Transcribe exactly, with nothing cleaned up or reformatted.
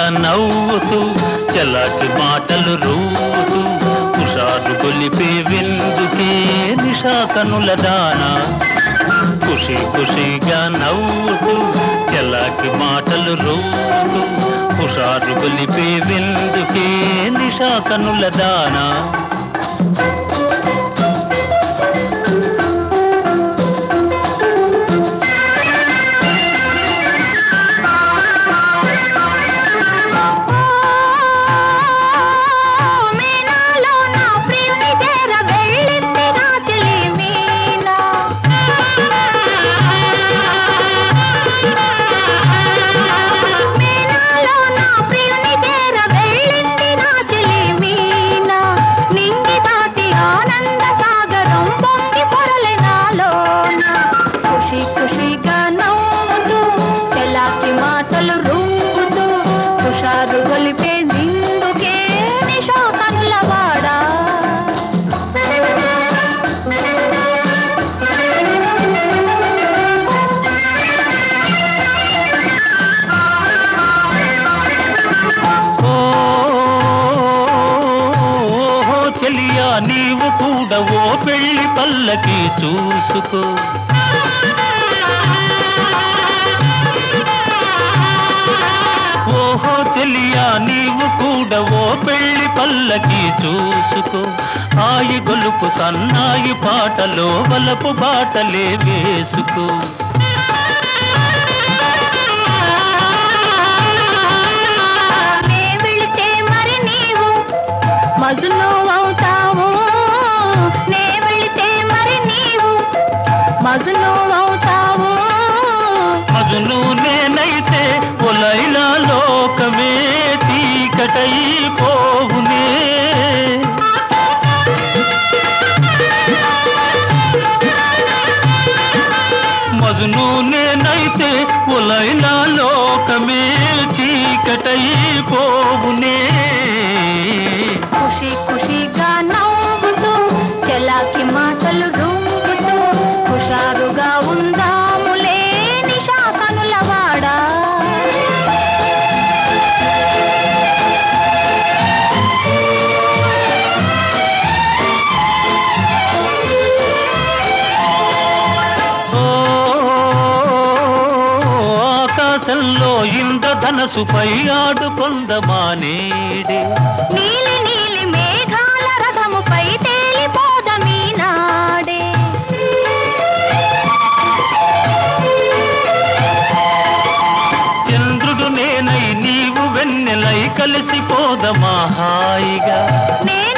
ఖుషీగా నవ్వుతూ చలాకి మాటలు రూతూ కుషారు గొలిపే విందుకే నిషా కనుల దానా. ఖుషీ ఖుషీగా నవ్వుతూ చలాకి మాటలు రూతూ కుషారు గొలిపే విందుకే నిషా కనుల దానా. చెలియా నీవు కూడా ఓ పెళ్లి పల్లకి చూసుకో. ఓహో చెలియా నీవు కూడా ఓ పెళ్లి పల్లకి చూసుకో. ఆయి గొలుపు సన్నాయి పాటలో వలపు బాటలే వేసుకో. మజును అవుతావు నే వెళితే మరి నీవు మజును అవుతావు. మజును నేనైతే ఓ లైలా లోకమే చీకటై పోవునే. మజును నేనైతే ఓ లైలా లోకమే చీకటై పోవునే. ఖుషీ ఖుషీగా నవ్వుతూ చలాకి మాటలు రూపుతూ హుషారుగా ఉందాములే నిషా కనుల వాడా. ఆకాశంలో ఇంద్రధనసుపై ఆడుకొందమానేడే. నీలి నీలి మేఘాల రథముపై తేలిపోదమీ నాడే. చంద్రుడు నేనై నీవు వెన్నెలై కలిసిపోదమా హాయిగా. నే